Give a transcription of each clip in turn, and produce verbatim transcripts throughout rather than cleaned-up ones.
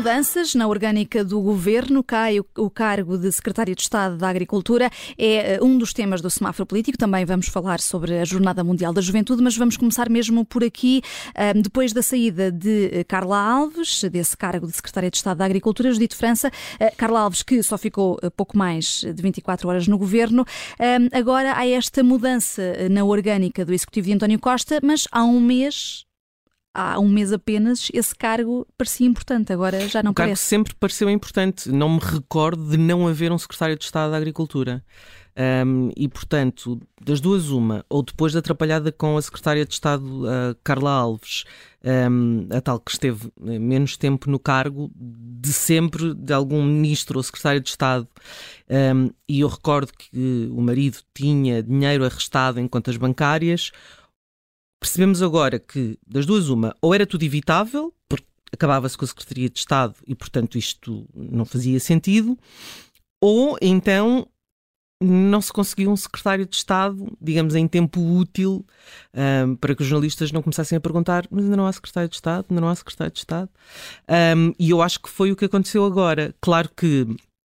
mudanças na orgânica do Governo. Cai o, o cargo de Secretário de Estado da Agricultura. É uh, um dos temas do semáforo político. Também vamos falar sobre a Jornada Mundial da Juventude, mas vamos começar mesmo por aqui. Uh, depois da saída de Carla Alves, desse cargo de Secretária de Estado da Agricultura, Judite França, uh, Carla Alves, que só ficou uh, pouco mais de vinte e quatro horas no Governo. Uh, agora há esta mudança na orgânica do Executivo de António Costa, mas há um mês... Há um mês apenas, esse cargo parecia importante, agora já não o cargo parece. Sempre pareceu importante. Não me recordo de não haver um secretário de Estado da Agricultura. Um, e, portanto, das duas uma, ou depois da atrapalhada com a secretária de Estado, uh, Carla Alves, um, a tal que esteve menos tempo no cargo, de sempre de algum ministro ou secretário de Estado. Um, e eu recordo que o marido tinha dinheiro arrestado em contas bancárias. Percebemos agora que, das duas uma, ou era tudo evitável, porque acabava-se com a Secretaria de Estado e, portanto, isto não fazia sentido, ou então não se conseguiu um secretário de Estado, digamos, em tempo útil, um, para que os jornalistas não começassem a perguntar, mas ainda não há secretário de Estado, ainda não há secretário de Estado. Um, e eu acho que foi o que aconteceu agora. Claro que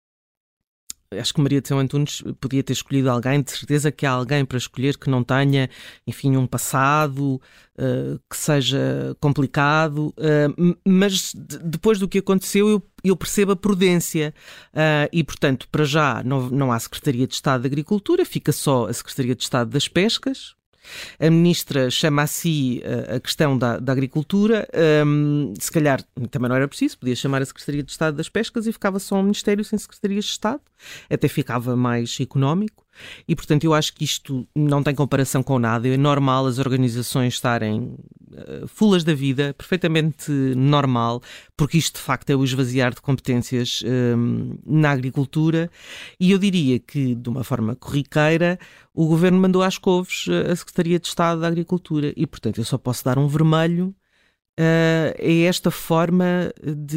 acho que Maria de São Antunes podia ter escolhido alguém, de certeza que há alguém para escolher que não tenha, enfim, um passado uh, que seja complicado, uh, mas de, depois do que aconteceu eu, eu percebo a prudência uh, e, portanto, para já não, não há Secretaria de Estado da Agricultura, fica só a Secretaria de Estado das Pescas. A ministra chama a si a questão da, da agricultura, um, se calhar também não era preciso, podia chamar a Secretaria de Estado das Pescas e ficava só um ministério sem Secretarias de Estado, até ficava mais económico e, portanto, eu acho que isto não tem comparação com nada. É normal as organizações estarem uh, fulas da vida, perfeitamente normal, porque isto de facto é o esvaziar de competências um, na agricultura e eu diria que, de uma forma corriqueira, o Governo mandou às couves a Secretaria de Estado da Agricultura e, portanto, eu só posso dar um vermelho uh, a esta forma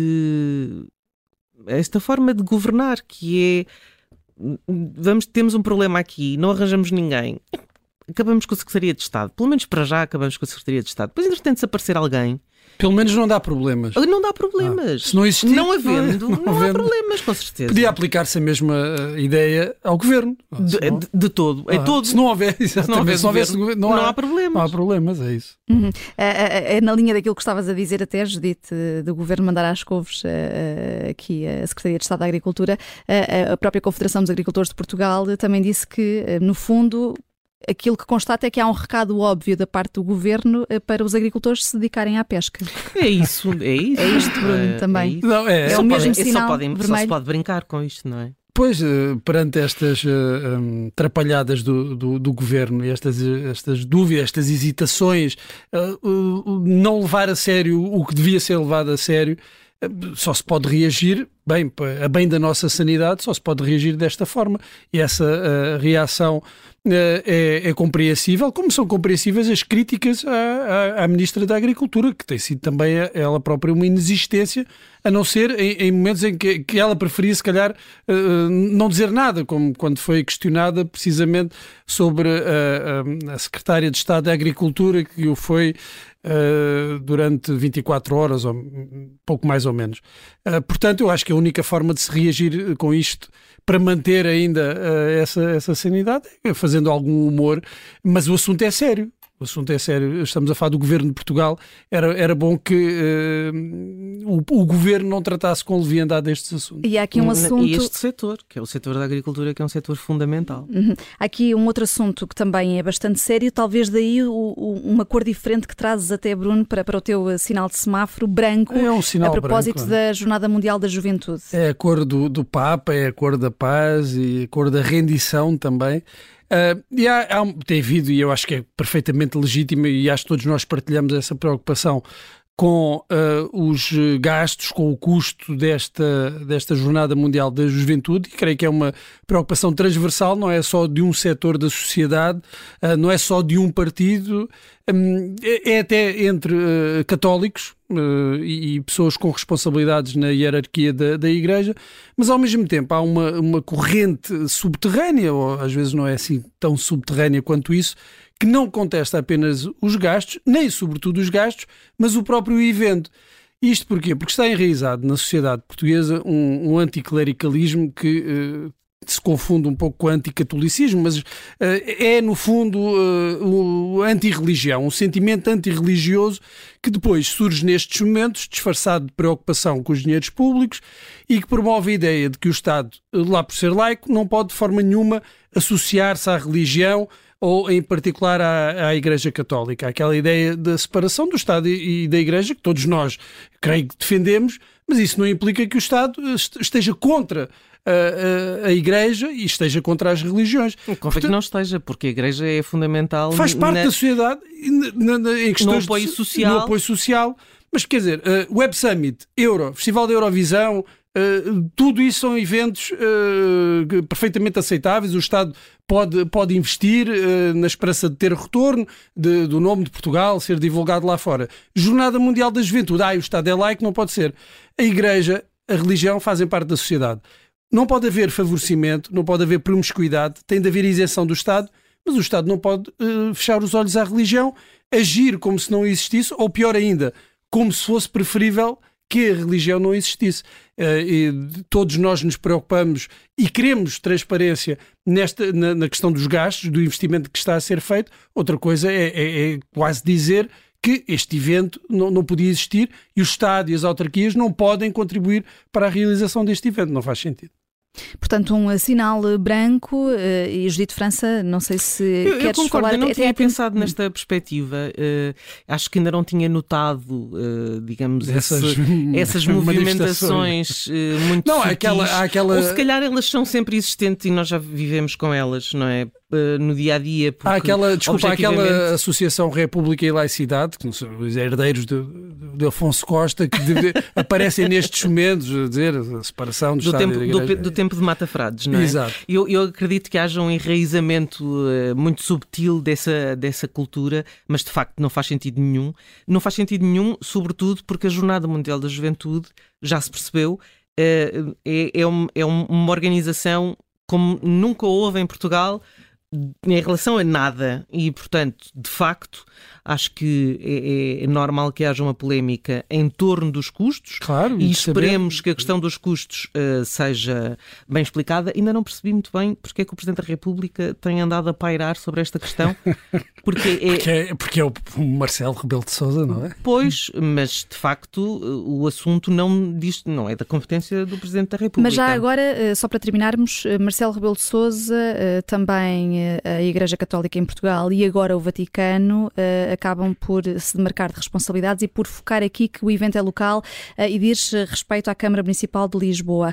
de a esta forma de governar, que é vamos, temos um problema aqui, não arranjamos ninguém, acabamos com a Secretaria de Estado, pelo menos para já acabamos com a Secretaria de Estado, depois entretanto se aparecer alguém. Pelo menos não dá problemas. Não dá problemas. Ah, se não existir, não havendo, não, não, não há problemas, com certeza. Podia aplicar-se a mesma ideia ao Governo. De, não... de, de todo. É ah, todo. Se não houver, se não, houver, se não, houvesse governo, não, não há, há problemas. Não há problemas, é isso. Uhum. É, é na linha daquilo que estavas a dizer até, Judite, do Governo mandar às couves aqui a Secretaria de Estado da Agricultura. A própria Confederação dos Agricultores de Portugal também disse que, no fundo, aquilo que constata é que há um recado óbvio da parte do Governo para os agricultores se dedicarem à pesca. É isso, é isso. É isto, Bruno, é, também. É, não, é, é o mesmo pode, sinal só, pode, vermelho. só se pode brincar com isto, não é? Pois, perante estas uh, um, trapalhadas do, do, do Governo, estas, estas dúvidas, estas hesitações, uh, uh, não levar a sério o que devia ser levado a sério, uh, só se pode reagir, bem, a bem da nossa sanidade, só se pode reagir desta forma. E essa uh, reação uh, é, é compreensível, como são compreensíveis as críticas à, à, à Ministra da Agricultura, que tem sido também ela própria uma inexistência, a não ser em, em momentos em que, que ela preferia, se calhar, uh, não dizer nada, como quando foi questionada precisamente sobre uh, a Secretária de Estado da Agricultura, que o foi uh, durante vinte e quatro horas, ou pouco mais ou menos. Uh, portanto, eu acho que a única forma de se reagir com isto, para manter ainda uh, essa, essa sanidade, é fazendo algum humor, mas o assunto é sério. O assunto é sério, estamos a falar do Governo de Portugal, era, era bom que uh, o, o Governo não tratasse com leviandade destes assuntos. E há aqui um assunto... E este setor, que é o setor da agricultura, que é um setor fundamental. Uhum. Há aqui um outro assunto que também é bastante sério, talvez daí o, o, uma cor diferente que trazes até, Bruno, para, para o teu sinal de semáforo branco, é um sinal a propósito branco, da Jornada Mundial da Juventude. É a cor do, do Papa, é a cor da paz e a cor da rendição também. Uh, e há, há, tem havido, e eu acho que é perfeitamente legítimo, e acho que todos nós partilhamos essa preocupação com uh, os gastos, com o custo desta, desta Jornada Mundial da Juventude, e creio que é uma preocupação transversal, não é só de um setor da sociedade, uh, não é só de um partido, um, é, é até entre uh, católicos uh, e, e pessoas com responsabilidades na hierarquia da, da Igreja, mas ao mesmo tempo há uma, uma corrente subterrânea, ou às vezes não é assim tão subterrânea quanto isso, que não contesta apenas os gastos, nem sobretudo os gastos, mas o próprio evento. Isto porquê? Porque está enraizado na sociedade portuguesa um, um anticlericalismo que uh, se confunde um pouco com o anticatolicismo, mas uh, é, no fundo, uh, o antirreligião, um sentimento antirreligioso que depois surge nestes momentos, disfarçado de preocupação com os dinheiros públicos e que promove a ideia de que o Estado, lá por ser laico, não pode de forma nenhuma associar-se à religião ou em particular à, à Igreja Católica. Aquela ideia da separação do Estado e, e da Igreja, que todos nós, creio que defendemos, mas isso não implica que o Estado esteja contra a, a, a Igreja e esteja contra as religiões. Convém que não esteja, porque a Igreja é fundamental. Faz parte na... da sociedade na, na, em questões no apoio de, social. No apoio social. Mas quer dizer, uh, Web Summit, Euro, Festival da Eurovisão, uh, tudo isso são eventos uh, perfeitamente aceitáveis. O Estado pode, pode investir uh, na esperança de ter retorno de, do nome de Portugal ser divulgado lá fora. Jornada Mundial da Juventude. Ah, o Estado é laico, não pode ser. A Igreja, a religião fazem parte da sociedade. Não pode haver favorecimento, não pode haver promiscuidade, tem de haver isenção do Estado, mas o Estado não pode uh, fechar os olhos à religião, agir como se não existisse, ou pior ainda, como se fosse preferível que a religião não existisse. Uh, e todos nós nos preocupamos e queremos transparência nesta, na, na questão dos gastos, do investimento que está a ser feito. Outra coisa é, é, é quase dizer que este evento não, não podia existir e o Estado e as autarquias não podem contribuir para a realização deste evento. Não faz sentido. Portanto, um sinal branco. E Judite França, não sei se eu, queres eu concordo, falar... Eu não até, tinha até... pensado nesta perspectiva. Uh, acho que ainda não tinha notado, uh, digamos, essas, esse, essas movimentações uh, muito não, sutis. aquela, aquela... Ou se calhar elas são sempre existentes e nós já vivemos com elas, não é? Uh, no dia-a-dia. Há aquela, desculpa, objetivamente... aquela associação República e Laicidade, que não são os herdeiros de, de Afonso Costa, que deve, aparecem nestes momentos, a dizer, a separação do, do Estado tempo, e da Igreja. Do, do tempo de Mata Frades, não é? Exato. Eu, eu acredito que haja um enraizamento uh, muito subtil dessa, dessa cultura, mas de facto não faz sentido nenhum. Não faz sentido nenhum, sobretudo porque a Jornada Mundial da Juventude, já se percebeu, uh, é, é, um, é uma organização como nunca houve em Portugal, em relação a nada, e portanto, de facto, acho que é, é normal que haja uma polémica em torno dos custos, claro, e esperemos saber... que a questão dos custos uh, seja bem explicada. Ainda não percebi muito bem porque é que o Presidente da República tem andado a pairar sobre esta questão. Porque é, porque é, porque é o Marcelo Rebelo de Sousa, não é? Pois, mas de facto o assunto não, diz, não é da competência do Presidente da República. Mas já agora, só para terminarmos, Marcelo Rebelo de Sousa, também a Igreja Católica em Portugal e agora o Vaticano acabam por se demarcar de responsabilidades e por focar aqui que o evento é local e diz respeito à Câmara Municipal de Lisboa.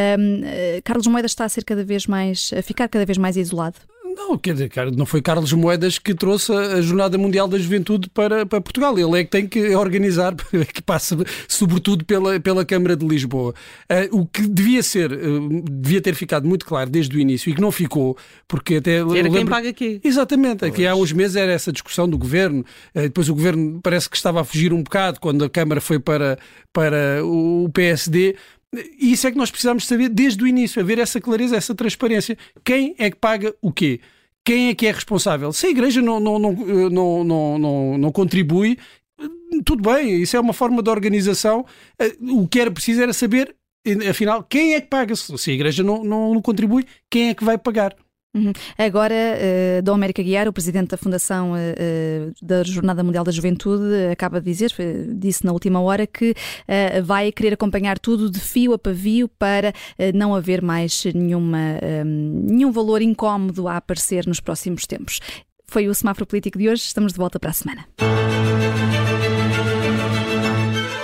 Carlos Moedas está a ser cada vez mais, a ficar cada vez mais isolado? Não, quer dizer, não foi Carlos Moedas que trouxe a Jornada Mundial da Juventude para, para Portugal. Ele é que tem que organizar, que passa sobretudo pela, pela Câmara de Lisboa. Uh, o que devia ser, uh, devia ter ficado muito claro desde o início e que não ficou, porque até... Era lembro... quem paga aqui. Exatamente, aqui há uns meses era essa discussão do Governo, uh, depois o Governo parece que estava a fugir um bocado quando a Câmara foi para, para o P S D. E isso é que nós precisamos saber desde o início, haver essa clareza, essa transparência. Quem é que paga o quê? Quem é que é responsável? Se a Igreja não, não, não, não, não, não, não contribui, tudo bem, isso é uma forma de organização. O que era preciso era saber, afinal, quem é que paga? Se a Igreja não, não, não contribui, quem é que vai pagar? Uhum. Agora, uh, Dom Américo Aguiar, o presidente da Fundação uh, da Jornada Mundial da Juventude, acaba de dizer, disse na última hora, que uh, vai querer acompanhar tudo de fio a pavio para uh, não haver mais nenhuma, um, nenhum valor incómodo a aparecer nos próximos tempos. Foi o Semáforo Político de hoje, estamos de volta para a semana.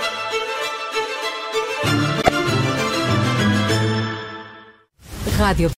Rádio